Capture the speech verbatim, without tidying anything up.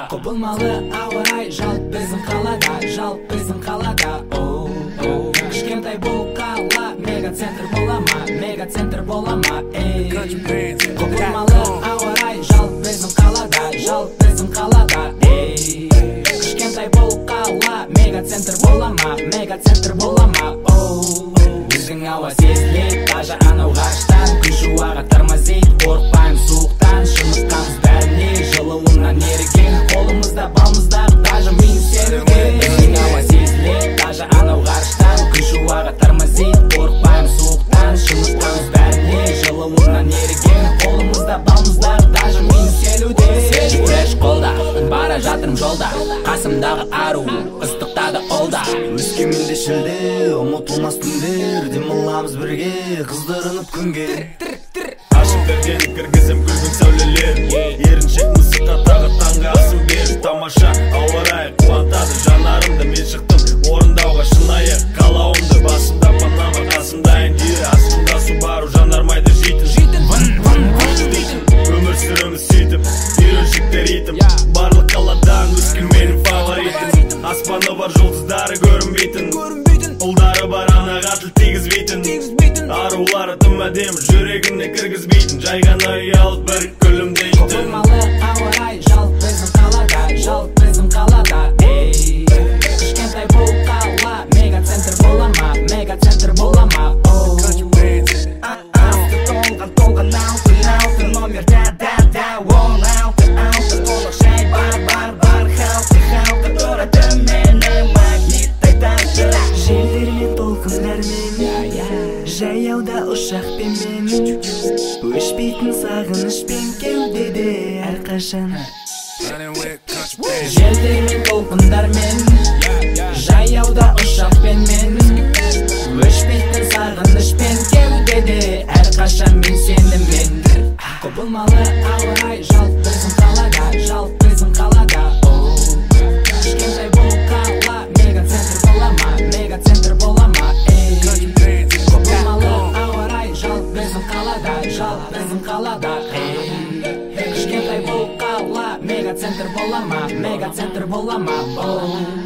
Құбылмалы ауа райы жалт біздің қалада, жалт біздің қалада. Оу, оу, кішкентай бұл қала мегацентр бола ма, мегацентр бола ма, ей. Құбылмалы ауа райы жалт біздің қалада, жалт біздің қалада, ей. Кішкентай бұл қала мегацентр бола ма, мегацентр бола ма, оу. Біздің ауа сезіледі, даже анау ғарыштан, күн шуағы тормозит, қорықпаймыз суықтан, шыныққанбыз бәріне, жылуынан еріген, қолымызда балмыздар, даже мені сенуге. Біздің ауа сезіледі, даже анау ғарыштан, күн шуағы тормозит, қорықпаймыз суықтан, шыныққанбыз бәріне, жылуынан еріген, қолымызда балмыздар, даже мені сенуге. Фреш қолда, бара жатырмын жолда, қасымдағы ару, ыстықтады олда. Өскеменде шілде, ұмытылмас түндер, демаламыз бірге, қыздырынып күнге. Ашып пердені кіргізім күлгін сәулелер, еріншек мысыққа тағы таңға асым бер. Тамаша ауа райы қуантады жанарымды, мен шықтым орындауға шынайы қалауымды. Басымда Панама, қасымда Индира, астымда Субару, жанармайды жейтін. Өмір сүреміз сөйтіп, үйреншікті ритм, барлық қаладан Өскеменнің фаворитім. Аспаны бар жұлдыздары көрінбейтін, ұлдары бар анаға тіл тигізбейтін, арулары тым әдемі жүрегіне кіргізбейтін, жай ғана ұялып бір күлімдейтін. Құбылмалы ауа райы жалт біздің қалада, жалт біздің қалада, ей. Кішкентай бұл қала мегацентр бола ма, мегацентр бола ма, оу. Алты толған толған алты алты номерда да да он алты алты толық жай бар бар бар халқы халқы тұрады менің магнитайдан. Желдер мен толқындармен, жаяуда ұшақпен мен, өшпейтін сағынышпен кеудеде әрқашан. Желдер мен толқындармен, жаяуда ұшақпен мен, өшпейтін сағынышпен кеудеде әрқашан мен сенімен. Құбылмалы ауа райы жалт біздің қалада, жалт біздің қалада, оу. Кішкентай бұл қала мегацентр бола ма, мегацентр бола ма, ей. Құбылмалы ауа райы жалт біздің қалада, жалт біздің қалада, ей. Кішкентай бұл қала мегацентр бола ма, мегацентр бола ма, оу.